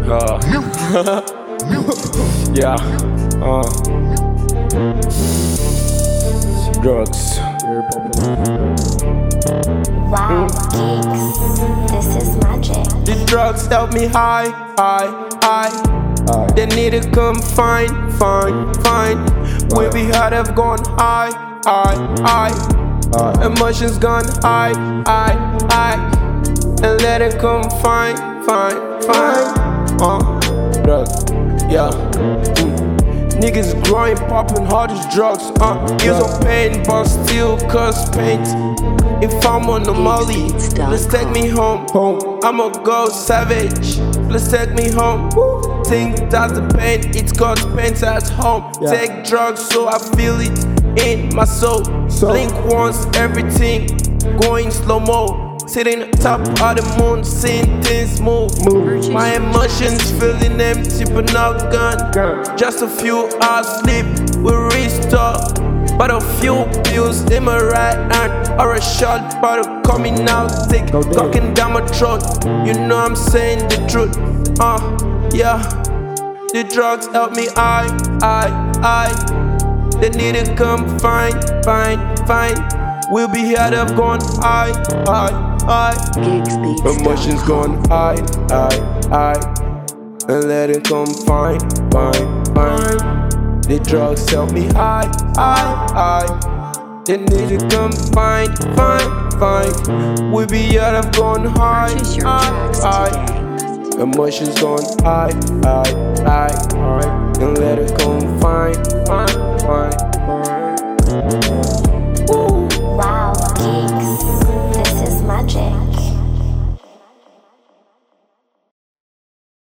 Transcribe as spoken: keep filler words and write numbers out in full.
Uh. Yeah. Uh. Drugs. Wow, geeks, this is magic. The drugs help me high, high, high. They need to come fine, fine, fine. When we had have gone high, high, high. Emotions gone high, high, high. And let it come fine, fine, fine. Uh, drugs, yeah. Mm. Niggas growing, popping hard as drugs. Uh, years of pain, but still cause paint. If I'm on the molly, let's take me home. Home. I'ma go savage. Let's take me home. Think that's the pain, it cause pain at home. Yeah. Take drugs so I feel it in my soul. So. Blink once, everything going slow mo. Sitting on top of the moon, seeing things move. Move. My emotions feeling empty but not gone. Gone. Just a few hours sleep, we restore. But a few pills in my right hand, or a shot bottle coming out thick, Go there. cocking down my throat. You know I'm saying the truth. Uh, yeah. The drugs help me, I, I, I. They need to come fine, fine, fine. We'll be here, they've gone high, high, high. Emotions gone high, high, high. And let it come fine, fine, fine. The drugs help me high, high, high. They need to come fine, fine, fine. We'll be here, they've gone high, high, high. Emotions gone high, high, high, high. And let it come fine, fine, fine.